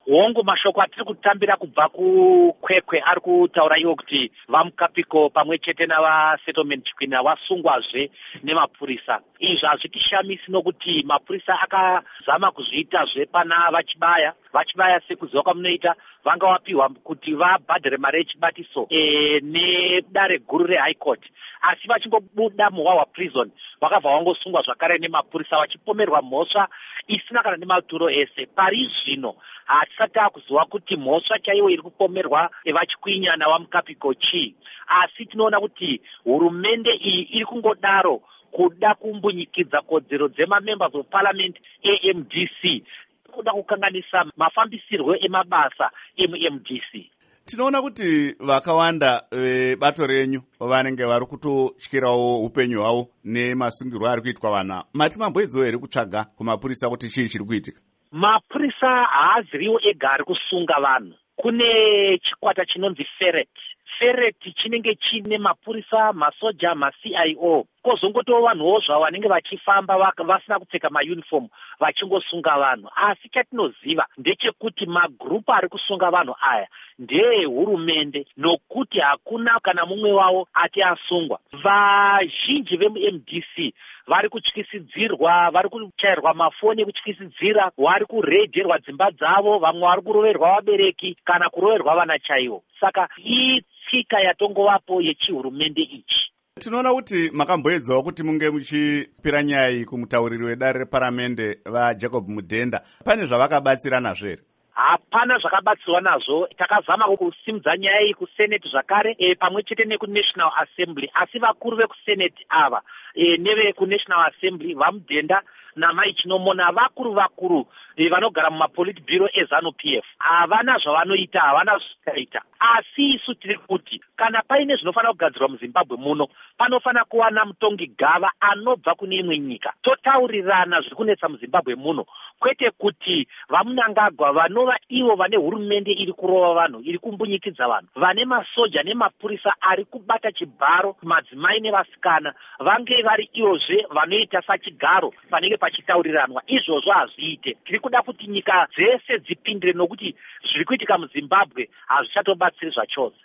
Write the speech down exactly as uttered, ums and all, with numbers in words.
hongu mashoko atiri kutambira kubva kukwekwe ari kutaura iwo kuti vamukapiko pamwe chete navasettlement chikwina vasungwazve nemapurisa. Izvi hazvitishamisi nokuti mapurisa akazama kuzviitazve pana vachibaya vachibaya sekuziva kwamunoita vanga wapiwa kuti vabhadhare mari yechibatiso e, nedare guru rehigh court, asi vachingobuda muhwahwa prison vakabva vangosungwa zvakare nemapurisa vachipomerwa mhosva isina kana nematuro ese. Pari zvino hatisati takuziva kuti mhosva chaiwo iri kupomerwa vachikwinya navamukapiko chii, asi tinoona kuti hurumende iyi iri kungodaro kuda kumbunyikidza kodzero dzemamembers of parliament A M D C, kuda kukanganisa mafambisirwo emabasa emu M D C. Tinoona kuti vakawanda vebato renyu vanenge vari kutotyirawo upenyu hwavo nemasungirwo ari kuitwa vana. Mati mamboedzawo here kutsvaga kumapurisa kuti chii chiri kuitika? Mapurisa haaziriwo ega ari kusunga vanhu. Kune chikwata chinonzi Ferret. Ferret chinenge chine mapurisa, masoja, ma-C I O. Kozongotowo vanhuwo zvavo vanenge vachifamba vasina kupfeka mauniform vachingosunga vanhu. Asi chatinoziva ndechekuti magrupu ari kusunga vanhu aya ndeehurumende, nokuti hakuna kana mumwe wavo ati asungwa. Vazhinji vemu-M D C vari kutyisidzirwa, vari kuchairwa mafoni ekutyisidzira, vari kuredherwa dzimba dzavo, vamwe vari kuroverwa vabereki kana kuroverwa vana chaivo. Saka itsika yatongovapo yechihurumende ichi. Tinoona kuti makamboedzawo kuti munge muchipira nyaya iyi kumutauriri wedare reparamende vaJacob Mudhenda. Pane zvavakabatsirana zvere? Hapana zvakabatsirwa nazvo. Takazama kusimudza nyaya iyi kuseneti zvakare e, pamwe chete nekunational assembly, asi vakuru vekuseneti ava e, nevekunational assembly vaMudhenda namai Chinomona vakuru vakuru e, vanogara mumapolitburo eZanu P F havana zvavanoita, havana zvakaita. Asi isu tiri kuti kana paine zvinofanira kugadzirwa muZimbabwe muno panofanira kuwana mutongi gava anobva kune imwe nyika, totaurirana zviri kunetsa muZimbabwe muno, kwete kuti vaMunangagwa vanova ivo vane hurumende iri kurova vanhu, iri kumbunyikidza vanhu, vane masoja nemapurisa ari kubata chibharo madzimai nevasikana, vange vari ivozve vanoita sachigaro panenge pachitauriranwa. Izvozvo hazviite. Tiri kuda kuti nyika dzese dzipindire, nokuti zviri kuitika muZimbabwe hazvichatobatsiri zvachose.